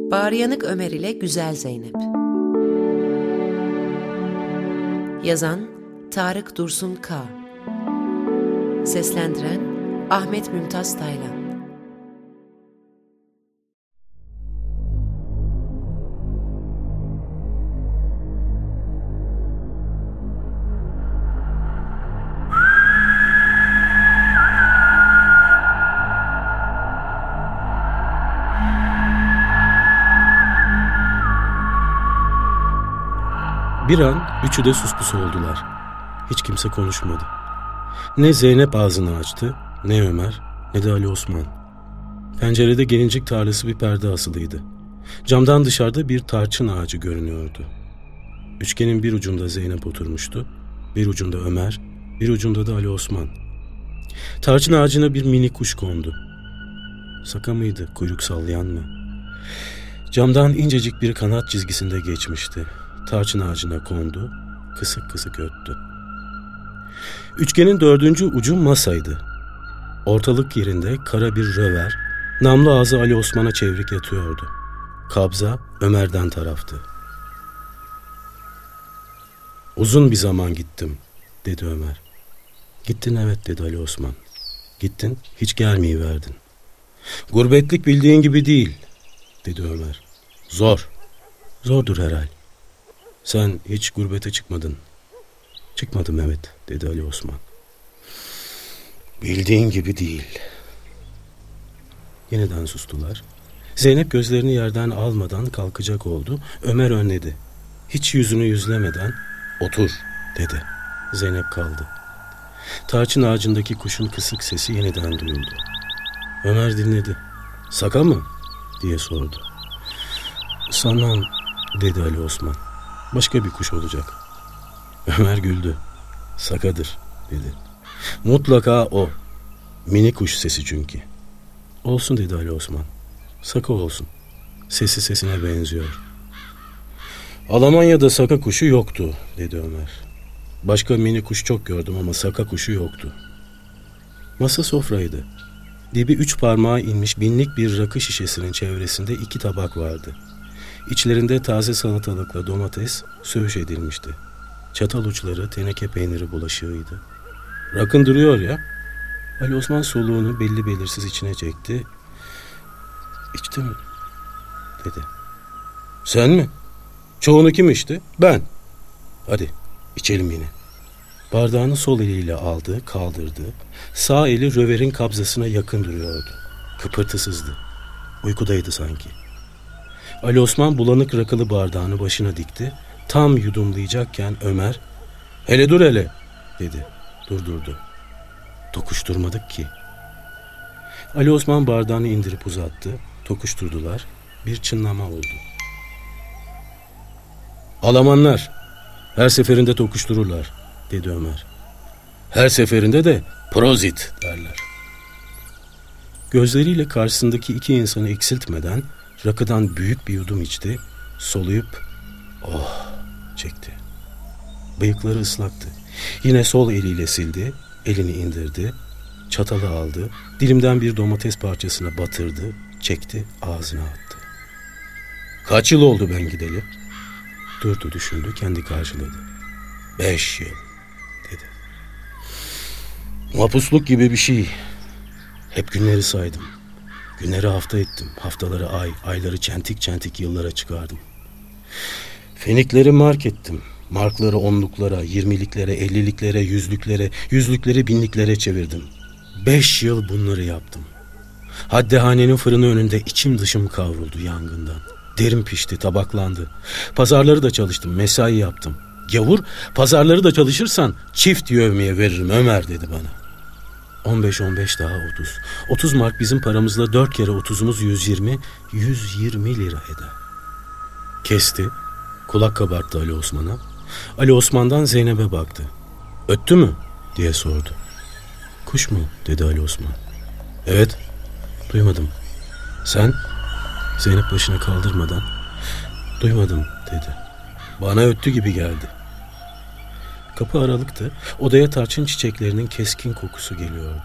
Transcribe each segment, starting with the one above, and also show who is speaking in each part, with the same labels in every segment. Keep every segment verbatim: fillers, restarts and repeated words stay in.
Speaker 1: Bağrıyanık Ömer ile Güzel Zeynep. Yazan Tarık Dursun K. Seslendiren Ahmet Mümtaz Taylan.
Speaker 2: Bir an üçü de suspusu oldular. Hiç kimse konuşmadı. Ne Zeynep ağzını açtı, ne Ömer, ne de Ali Osman. Pencerede gelincik tarlası bir perde asılıydı. Camdan dışarıda bir tarçın ağacı görünüyordu. Üçgenin bir ucunda Zeynep oturmuştu, bir ucunda Ömer, bir ucunda da Ali Osman. Tarçın ağacına bir mini kuş kondu. Saka mıydı, kuyruk sallayan mı? Camdan incecik bir kanat çizgisinde geçmişti. Tarçın ağacına kondu, kısık kısık öttü. Üçgenin dördüncü ucu masaydı. Ortalık yerinde kara bir röver, namlu ağzı Ali Osman'a çevrik yatıyordu. Kabza Ömer'den taraftı. "Uzun bir zaman gittim," dedi Ömer. "Gittin evet," dedi Ali Osman. "Gittin, hiç gelmeyiverdin." "Gurbetlik bildiğin gibi değil," dedi Ömer. "Zor." "Zordur herhal." "Sen hiç gurbete çıkmadın." "Çıkmadım evet," dedi Ali Osman. "Bildiğin gibi değil." Yeniden sustular. Zeynep gözlerini yerden almadan kalkacak oldu. Ömer önledi. Hiç yüzünü yüzlemeden "Otur," dedi. Zeynep kaldı. Tarçın ağacındaki kuşun kısık sesi yeniden duyuldu. Ömer dinledi. "Saka mı?" diye sordu. "Sanmam," dedi Ali Osman. "Başka bir kuş olacak." Ömer güldü. "Sakadır," dedi. "Mutlaka o. Mini kuş sesi çünkü." "Olsun," dedi Ali Osman. "Saka olsun. Sesi sesine benziyor." "Almanya'da saka kuşu yoktu," dedi Ömer. "Başka mini kuş çok gördüm ama saka kuşu yoktu." Masa sofraydı. Dibi üç parmağa inmiş binlik bir rakı şişesinin çevresinde iki tabak vardı. İçlerinde taze salatalıkla domates söğüş edilmişti. Çatal uçları teneke peyniri bulaşığıydı. "Rakın duruyor ya." Ali Osman soluğunu belli belirsiz içine çekti. "İçtim," dedi. "Sen mi? Çoğunu kim içti?" "Ben." "Hadi içelim yine." Bardağını sol eliyle aldı, kaldırdı. Sağ eli röverin kabzasına yakın duruyordu. Kıpırtısızdı. Uykudaydı sanki. Ali Osman bulanık rakılı bardağını başına dikti. Tam yudumlayacakken Ömer "Hele dur hele," dedi. Durdurdu. Tokuşturmadık ki. Ali Osman bardağını indirip uzattı. Tokuşturdular. Bir çınlama oldu. "Almanlar her seferinde tokuştururlar," dedi Ömer. "Her seferinde de prozit derler." Gözleriyle karşısındaki iki insanı eksiltmeden rakıdan büyük bir yudum içti. Soluyup "Oh!" çekti. Bıyıkları ıslaktı. Yine sol eliyle sildi. Elini indirdi. Çatalı aldı. Dilimden bir domates parçasına batırdı. Çekti, ağzına attı. "Kaç yıl oldu ben gideli?" Durdu, düşündü, kendi karşıladı. "Beş yıl," dedi. "Mapusluk gibi bir şey. Hep günleri saydım. Günleri hafta ettim. Haftaları ay, ayları çentik çentik yıllara çıkardım. Fenikleri mark ettim. Markları onluklara, yirmiliklere, elliliklere, yüzlüklere, yüzlükleri binliklere çevirdim. Beş yıl bunları yaptım. Haddehanenin fırını önünde içim dışım kavruldu yangından. Derim pişti, tabaklandı. Pazarları da çalıştım, mesai yaptım. Gavur, pazarları da çalışırsan çift yevmiye veririm Ömer, dedi bana. On beş on beş daha otuz. Otuz mark bizim paramızla dört kere otuzumuz yüz yirmi, yüz yirmi lira eder. Kesti. Kulak kabarttı Ali Osman'a. Ali Osman'dan Zeynep'e baktı. "Öttü mü?" diye sordu. "Kuş mu?" dedi Ali Osman. "Evet." "Duymadım." "Sen?" Zeynep başını kaldırmadan "Duymadım," dedi. "Bana öttü gibi geldi." Kapı aralıktı. Odaya tarçın çiçeklerinin keskin kokusu geliyordu.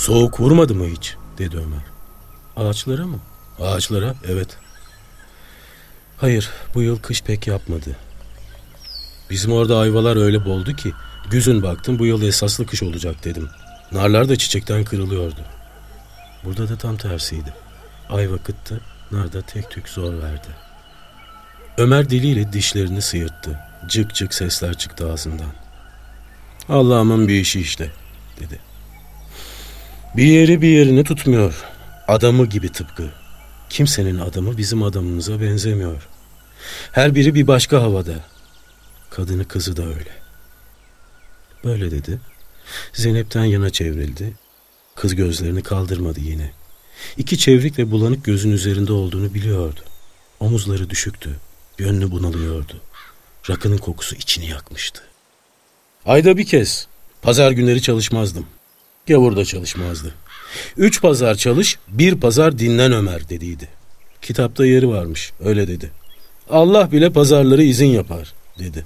Speaker 2: Soğuk vurmadı mı hiç? Dedi Ömer. Ağaçlara mı? Ağaçlara, evet. Hayır, bu yıl kış pek yapmadı. Bizim orada ayvalar öyle boldu ki güzün baktım bu yıl esaslı kış olacak dedim. Narlar da çiçekten kırılıyordu. Burada da tam tersiydi. Ayva kıttı, nar da tek tük zor verdi. Ömer diliyle dişlerini sıyırttı. Cık cık sesler çıktı ağzından. Allah'ımın bir işi işte, dedi. Bir yeri bir yerini tutmuyor. Adamı gibi tıpkı. Kimsenin adamı bizim adamımıza benzemiyor. Her biri bir başka havada. Kadını kızı da öyle. Böyle dedi. Zeynep'ten yana çevrildi. Kız gözlerini kaldırmadı yine. İki çevrik ve bulanık gözün üzerinde olduğunu biliyordu. Omuzları düşüktü. Gönlü bunalıyordu. Rakının kokusu içini yakmıştı. Ayda bir kez. Pazar günleri çalışmazdım. Gavur da çalışmazdı. Üç pazar çalış, bir pazar dinlen Ömer dediydi. Kitapta yeri varmış, öyle dedi. Allah bile pazarları izin yapar, dedi.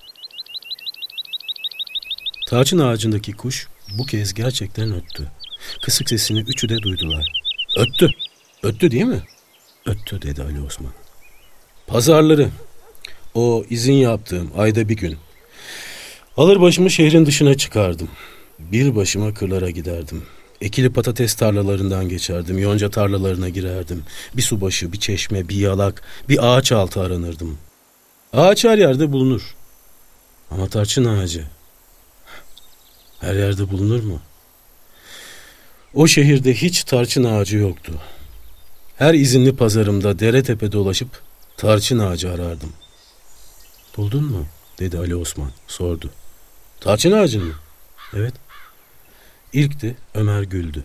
Speaker 2: Tarçın ağacındaki kuş bu kez gerçekten öttü. Kısık sesini üçü de duydular. Öttü, öttü değil mi? Öttü, dedi Ali Osman. Pazarları, o izin yaptığım ayda bir gün. Alır başımı şehrin dışına çıkardım. Bir başıma kırlara giderdim. Ekili patates tarlalarından geçerdim. Yonca tarlalarına girerdim. Bir subaşı, bir çeşme, bir yalak, bir ağaç altı aranırdım. Ağaç her yerde bulunur. Ama tarçın ağacı her yerde bulunur mu? O şehirde hiç tarçın ağacı yoktu. Her izinli pazarımda dere tepe dolaşıp tarçın ağacı arardım. Buldun mu? Dedi Ali Osman, sordu. Tarçın ağacın mı? Evet. İlkti, Ömer güldü.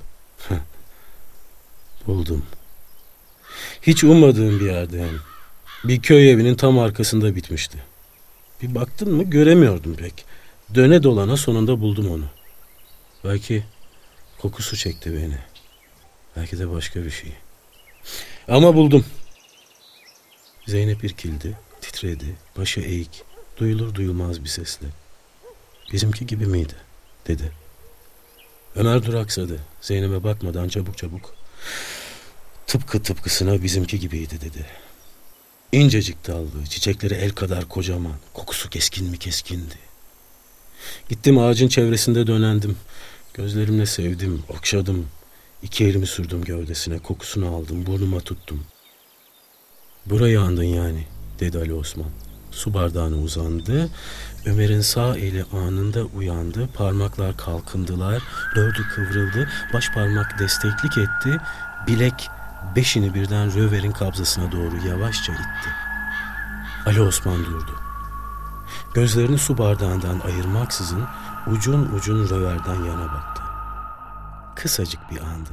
Speaker 2: Buldum. Hiç ummadığım bir yerde hem. Bir köy evinin tam arkasında bitmişti. Bir baktın mı göremiyordum pek. Döne dolana sonunda buldum onu. Belki kokusu çekti beni. Belki de başka bir şey. Ama buldum. Zeynep irkildi, titredi, başı eğik, duyulur duyulmaz bir sesle. Bizimki gibi miydi? Dedi. Ömer duraksadı. Zeynep'e bakmadan çabuk çabuk. Tıpkı tıpkısına bizimki gibiydi, dedi. İncecik dallı, çiçekleri el kadar kocaman, kokusu keskin mi keskindi. Gittim ağacın çevresinde dönendim. Gözlerimle sevdim, okşadım. İki elimi sürdüm gövdesine, kokusunu aldım, burnuma tuttum. Burayı andın yani, dedi Ali Osman. Su bardağına uzandı. Ömer'in sağ eli anında uyandı. Parmaklar kalkındılar. Dördü kıvrıldı. Baş parmak desteklik etti. Bilek beşini birden röverin kabzasına doğru yavaşça itti. Ali Osman durdu. Gözlerini su bardağından ayırmaksızın ucun ucun röverden yana baktı. Kısacık bir andı.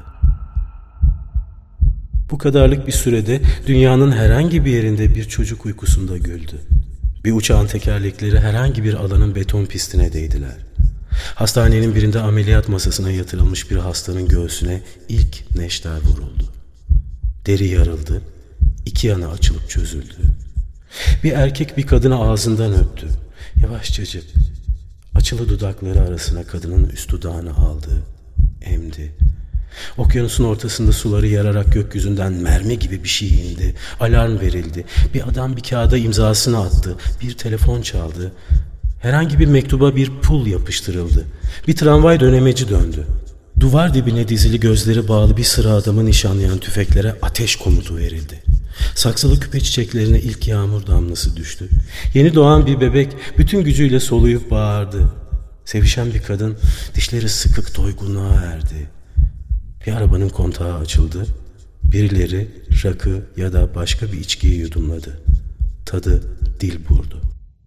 Speaker 2: Bu kadarlık bir sürede dünyanın herhangi bir yerinde bir çocuk uykusunda güldü. Bir uçağın tekerlekleri herhangi bir alanın beton pistine değdiler. Hastanenin birinde ameliyat masasına yatırılmış bir hastanın göğsüne ilk neşter vuruldu. Deri yarıldı, iki yana açılıp çözüldü. Bir erkek bir kadını ağzından öptü. Yavaşçacık, açılı dudakları arasına kadının üst dudağını aldı, emdi. Okyanusun ortasında suları yararak gökyüzünden mermi gibi bir şey indi. Alarm verildi. Bir adam bir kağıda imzasını attı. Bir telefon çaldı. Herhangi bir mektuba bir pul yapıştırıldı. Bir tramvay dönemeci döndü. Duvar dibine dizili gözleri bağlı bir sıra adamı nişanlayan tüfeklere ateş komutu verildi. Saksılı küpe çiçeklerine ilk yağmur damlası düştü. Yeni doğan bir bebek bütün gücüyle soluyup bağırdı. Sevişen bir kadın dişleri sıkık doygunluğa erdi. Bir arabanın kontağı açıldı. Birileri rakı ya da başka bir içkiyi yudumladı. Tadı dil vurdu.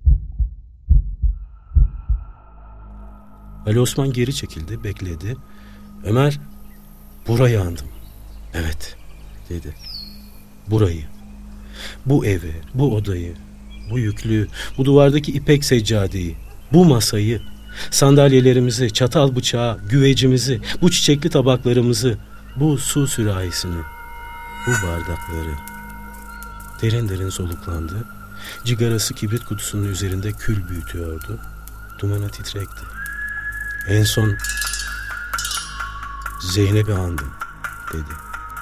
Speaker 2: Ali Osman geri çekildi, bekledi. Ömer, burayı andım. Evet, dedi. Burayı, bu evi, bu odayı, bu yüklüğü, bu duvardaki ipek seccadeyi, bu masayı, sandalyelerimizi, çatal bıçağı, güvecimizi, bu çiçekli tabaklarımızı, bu su sürahisini, bu bardakları. Derin derin soluklandı. Cigarası kibrit kutusunun üzerinde kül büyütüyordu. Dumanı titrekti. En son Zeynep'i andım dedi.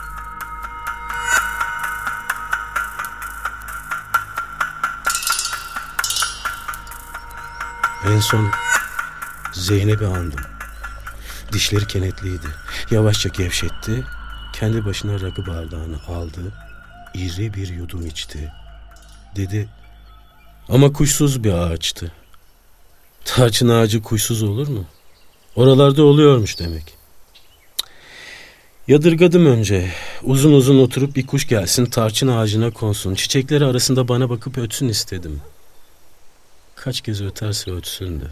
Speaker 2: En son Zeynep'i andım. Dişleri kenetliydi. Yavaşça gevşetti. Kendi başına rakı bardağını aldı. İri bir yudum içti. Dedi, ama kuşsuz bir ağaçtı. Tarçın ağacı kuşsuz olur mu? Oralarda oluyormuş demek. Yadırgadım önce. Uzun uzun oturup bir kuş gelsin, tarçın ağacına konsun. Çiçekleri arasında bana bakıp ötsün istedim. Kaç kez öterse ötsün de.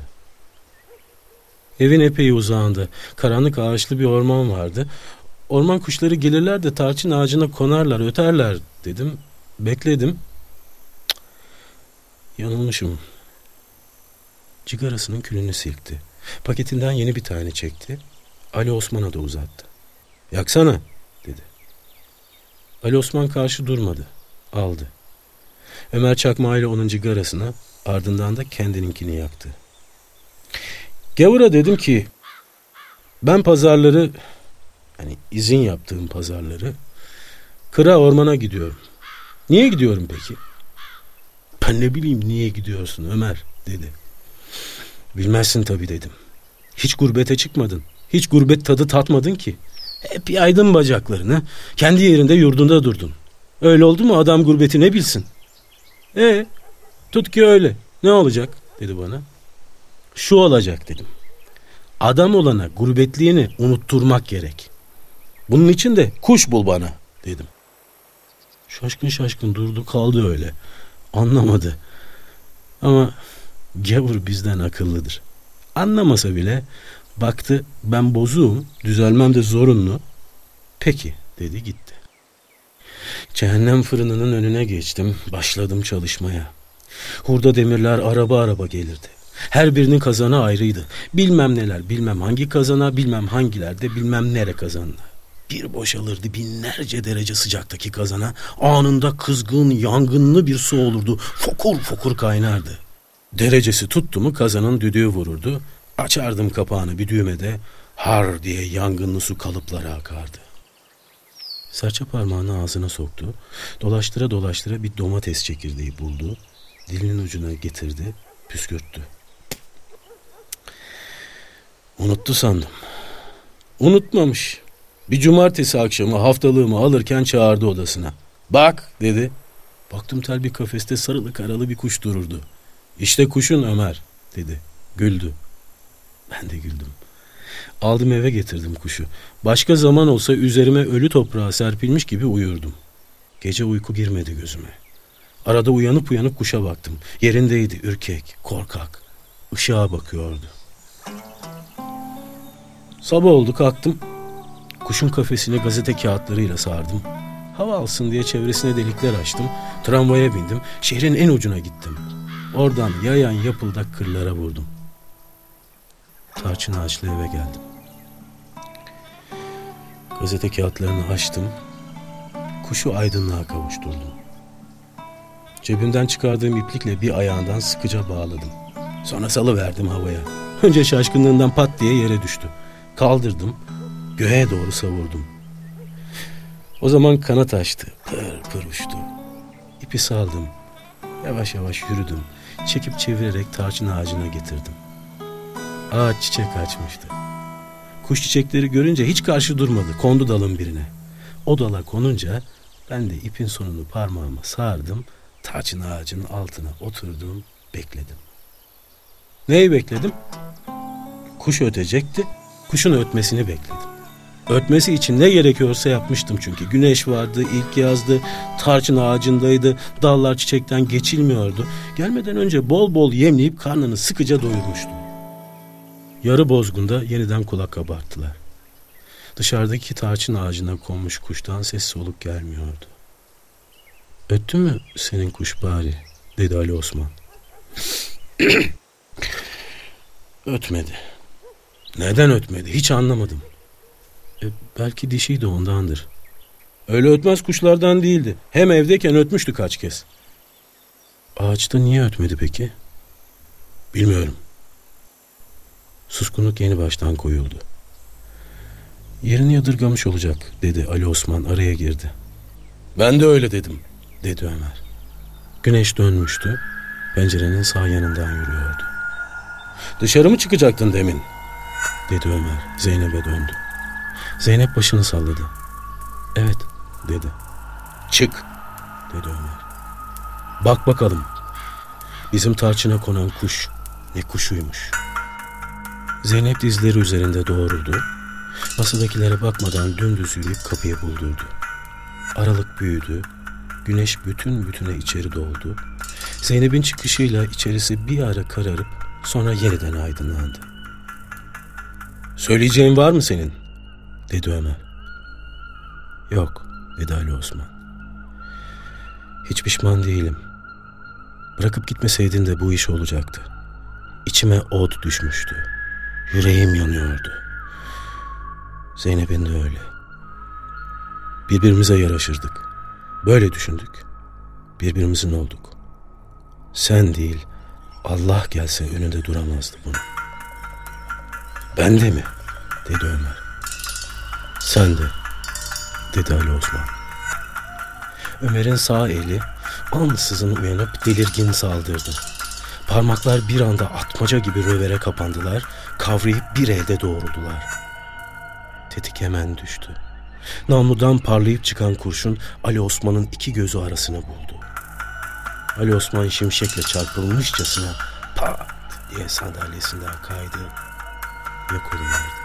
Speaker 2: Evin epey uzağında karanlık ağaçlı bir orman vardı. Orman kuşları gelirler de tarçın ağacına konarlar, öterler dedim. Bekledim. Cık, yanılmışım. Cigarasının külünü silkti. Paketinden yeni bir tane çekti. Ali Osman'a da uzattı. Yaksana dedi. Ali Osman karşı durmadı. Aldı. Ömer çakmağıyla onun cigarasına, ardından da kendininkini yaktı. Gavur'a dedim ki, ben pazarları, hani izin yaptığım pazarları, kıra ormana gidiyorum. Niye gidiyorum peki? Ben ne bileyim niye gidiyorsun Ömer dedi. Bilmezsin tabii dedim. Hiç gurbete çıkmadın. Hiç gurbet tadı tatmadın ki. Hep yaydın bacaklarını. Kendi yerinde yurdunda durdun. Öyle oldu mu adam gurbeti ne bilsin? E tut ki öyle. Ne olacak dedi bana. Şu olacak dedim. Adam olana gurbetliğini unutturmak gerek. Bunun için de kuş bul bana dedim. Şaşkın şaşkın durdu kaldı öyle. Anlamadı. Ama gavur bizden akıllıdır. Anlamasa bile baktı ben bozuğum, düzelmem de zorunlu. Peki dedi gitti. Cehennem fırınının önüne geçtim, başladım çalışmaya. Hurda demirler araba araba gelirdi. Her birinin kazanı ayrıydı. Bilmem neler, bilmem hangi kazana, bilmem hangilerde, bilmem nere kazanına. Bir boşalırdı binlerce derece sıcaktaki kazana. Anında kızgın, yangınlı bir su olurdu. Fokur fokur kaynardı. Derecesi tuttu mu kazanın düdüğü vururdu. Açardım kapağını bir düğmede. Har diye yangınlı su kalıplara akardı. Serçe parmağını ağzına soktu. Dolaştıra dolaştıra bir domates çekirdeği buldu. Dilinin ucuna getirdi, püskürttü. Unuttu sandım. Unutmamış. Bir cumartesi akşamı haftalığımı alırken çağırdı odasına. Bak dedi. Baktım tel bir kafeste sarılı karalı bir kuş dururdu. İşte kuşun Ömer dedi. Güldü. Ben de güldüm. Aldım eve getirdim kuşu. Başka zaman olsa üzerime ölü toprağa serpilmiş gibi uyurdum. Gece uyku girmedi gözüme. Arada uyanıp uyanıp kuşa baktım. Yerindeydi ürkek, korkak. Işığa bakıyordu. Sabah oldu kalktım. Kuşun kafesini gazete kağıtlarıyla sardım. Hava alsın diye çevresine delikler açtım. Tramvaya bindim. Şehrin en ucuna gittim. Oradan yayan yapıldak kırlara vurdum. Tarçın ağaçlı eve geldim. Gazete kağıtlarını açtım. Kuşu aydınlığa kavuşturdum. Cebimden çıkardığım iplikle bir ayağından sıkıca bağladım. Sonra salıverdim havaya. Önce şaşkınlığından pat diye yere düştü. Kaldırdım. Göğe doğru savurdum. O zaman kanat açtı. Pır pır uçtu. İpi saldım. Yavaş yavaş yürüdüm. Çekip çevirerek tarçın ağacına getirdim. Ağaç çiçek açmıştı. Kuş çiçekleri görünce hiç karşı durmadı. Kondu dalın birine. O dala konunca ben de ipin sonunu parmağıma sardım. Tarçın ağacının altına oturdum. Bekledim. Neyi bekledim? Kuş ötecekti. Kuşun ötmesini bekledim. Ötmesi için ne gerekiyorsa yapmıştım çünkü. Güneş vardı, ilk yazdı, tarçın ağacındaydı, dallar çiçekten geçilmiyordu. Gelmeden önce bol bol yemleyip karnını sıkıca doyurmuştum. Yarı bozgunda yeniden kulak kabarttılar. Dışarıdaki tarçın ağacına konmuş kuştan ses soluk gelmiyordu. Öttü mü senin kuş bari? Dedi Ali Osman. Ötmedi. Neden ötmedi? Hiç anlamadım. E, belki dişiydi ondandır. Öyle ötmez kuşlardan değildi. Hem evdeyken ötmüştü kaç kez. Ağaçta niye ötmedi peki? Bilmiyorum. Suskunluk yeni baştan koyuldu. Yerini yadırgamış olacak dedi Ali Osman, araya girdi. Ben de öyle dedim dedi Ömer. Güneş dönmüştü. Pencerenin sağ yanından yürüyordu. Dışarı mı çıkacaktın demin? Dedi Ömer. Zeynep'e döndü. Zeynep başını salladı. Evet dedi. Çık dedi Ömer. Bak bakalım. Bizim tarçına konan kuş ne kuşuymuş. Zeynep dizleri üzerinde doğruldu. Masadakilere bakmadan dümdüz yürüyüp kapıyı buldurdu. Aralık büyüdü. Güneş bütün bütüne içeri doldu. Zeynep'in çıkışıyla içerisi bir ara kararıp sonra yeniden aydınlandı. Söyleyeceğin var mı senin? Dedi Ömer. Yok dedi Ali Osman. Hiç pişman değilim. Bırakıp gitmeseydin de bu iş olacaktı. İçime od düşmüştü. Yüreğim yanıyordu. Zeynep'in de öyle. Birbirimize yaraşırdık. Böyle düşündük. Birbirimizin olduk. Sen değil, Allah gelse önünde duramazdı bunu. Ben de mi? Dedi Ömer. Sen de, dedi Ali Osman. Ömer'in sağ eli ansızın uyanıp delirgin saldırdı. Parmaklar bir anda atmaca gibi rövere kapandılar, kavrayıp bir elde doğruldular. Tetik hemen düştü. Namludan parlayıp çıkan kurşun Ali Osman'ın iki gözü arasını buldu. Ali Osman şimşekle çarpılmışçasına pat diye sandalyesinden kaydı, yok oluverdi.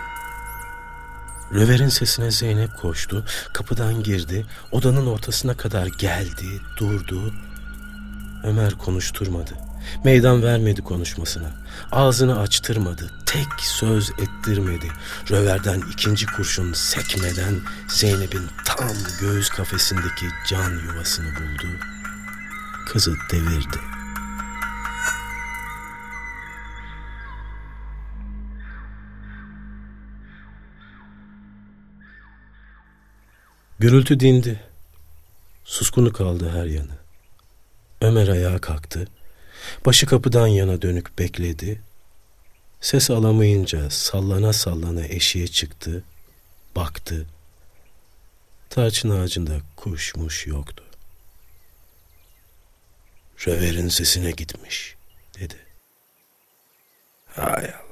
Speaker 2: Röverin sesine Zeynep koştu, kapıdan girdi, odanın ortasına kadar geldi, durdu. Ömer konuşturmadı, meydan vermedi konuşmasına, ağzını açtırmadı, tek söz ettirmedi. Röverden ikinci kurşun sekmeden Zeynep'in tam göğüs kafesindeki can yuvasını buldu, kızı devirdi. Gürültü dindi. Suskunu kaldı her yanı. Ömer ayağa kalktı. Başı kapıdan yana dönük bekledi. Ses alamayınca sallana sallana eşiğe çıktı. Baktı. Tarçın ağacında kuşmuş yoktu. Röverin sesine gitmiş dedi. Hay Allah.